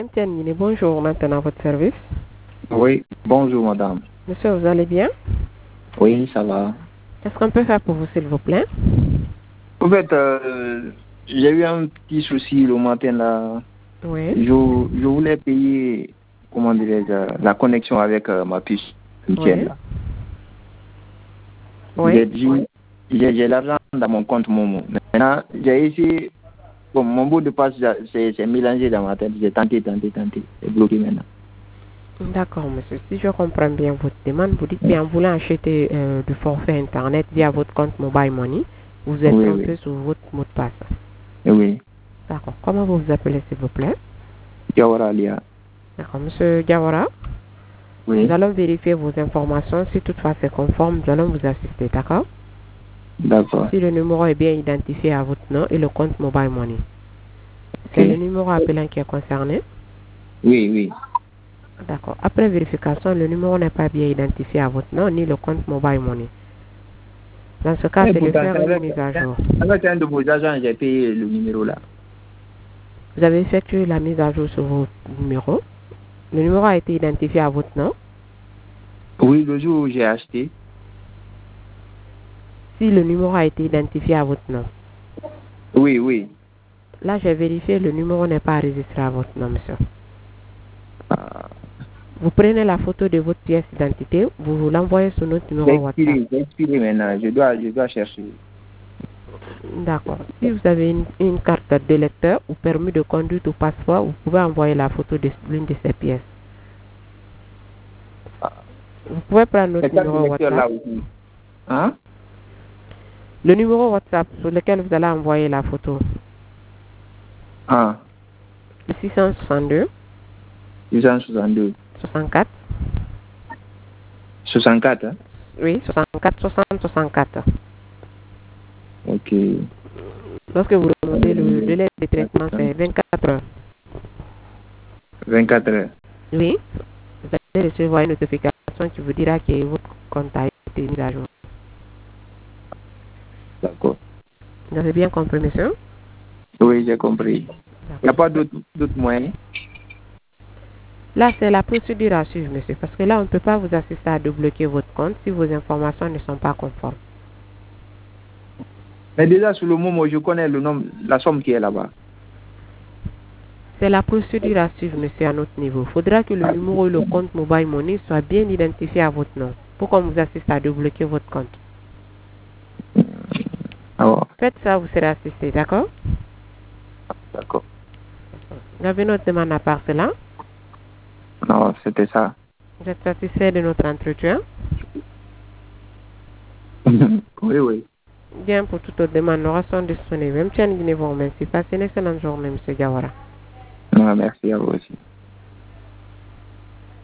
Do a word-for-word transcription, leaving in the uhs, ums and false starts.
Tianine, bonjour, maintenant à votre service. Oui, bonjour madame. Monsieur, vous allez bien? Oui, ça va. Qu'est-ce qu'on peut faire pour vous, s'il vous plaît? En fait, euh, j'ai eu un petit souci le matin là. Oui. Je, je voulais payer, comment dirais-je, la connexion avec euh, ma puce M T N Oui. là. Oui. J'ai dit, j'ai j'ai l'argent dans mon compte Momo. Maintenant, j'ai essayé, bon, mon bout de passe c'est c'est mélangé dans ma tête. J'ai tenté, tenté, tenté. C'est bloqué maintenant. D'accord, monsieur. Si je comprends bien votre demande, vous dites bien vouloir acheter euh, du forfait Internet via votre compte Mobile Money. Vous êtes Oui, trompé oui. sur votre mot de passe. Oui. D'accord. Comment vous vous appelez, s'il vous plaît? Diawara Lia. D'accord, monsieur Diawara. Oui. Nous allons vérifier vos informations. Si toutefois c'est conforme, nous allons vous assister, d'accord? D'accord. Si le numéro est bien identifié à votre nom et le compte Mobile Money. C'est le Ok. numéro appelant qui est concerné. Oui, oui. D'accord. Après vérification, le numéro n'est pas bien identifié à votre nom ni le compte Mobile Money. Dans ce cas, Mais c'est de pourtant, faire c'est une avec, mise à jour. avec un de vos agents, j'ai payé le numéro là. Vous avez effectué la mise à jour sur votre numéro. Le numéro a été identifié à votre nom. Oui, le jour où j'ai acheté. Si le numéro a été identifié à votre nom. Oui, oui. Là, j'ai vérifié, le numéro n'est pas enregistré à votre nom, monsieur. Ah, Vous prenez la photo de votre pièce d'identité, vous l'envoyez sur notre j'ai numéro WhatsApp. expiré, j'ai expiré maintenant. Je dois, je dois chercher. D'accord. Si vous avez une, une carte de lecteur ou permis de conduite ou passeport, vous pouvez envoyer la photo de l'une de ces pièces. Vous pouvez prendre notre C'est ça le numéro lecteur WhatsApp. là aussi. Hein? Le numéro WhatsApp sur lequel vous allez envoyer la photo. Ah, Le six cent soixante-deux, six cent soixante-deux. soixante-quatre. soixante-quatre, hein? Oui, soixante-quatre, soixante, soixante-quatre. Ok. Lorsque vous remontez, le délai de traitement, c'est vingt-quatre heures. vingt-quatre heures. Oui. Vous allez recevoir une notification qui vous dira que votre compte a été mis à jour. D'accord. Vous avez bien compris, monsieur? Oui, j'ai compris. Il n'y a pas d'autres d'autres moyens? Là, c'est la procédure à suivre, monsieur, parce que là, on ne peut pas vous assister à débloquer votre compte si vos informations ne sont pas conformes. Mais déjà, sur le moment, je connais le nom, la somme qui est là-bas. C'est la procédure à suivre, monsieur, à notre niveau. Il faudra que le numéro et le compte Mobile Money soient bien identifiés à votre nom pour qu'on vous assiste à débloquer votre compte. Alors, Faites ça, vous serez assisté, d'accord? d'accord. Vous avez notre demande à part cela. Non, c'était ça. Vous êtes satisfait de notre entretien? Oui, oui. Bien, pour toute autre demande, nous restons disponibles. Même si vous remercie. Passez une excellente journée, monsieur Diawara. Non, merci à vous aussi.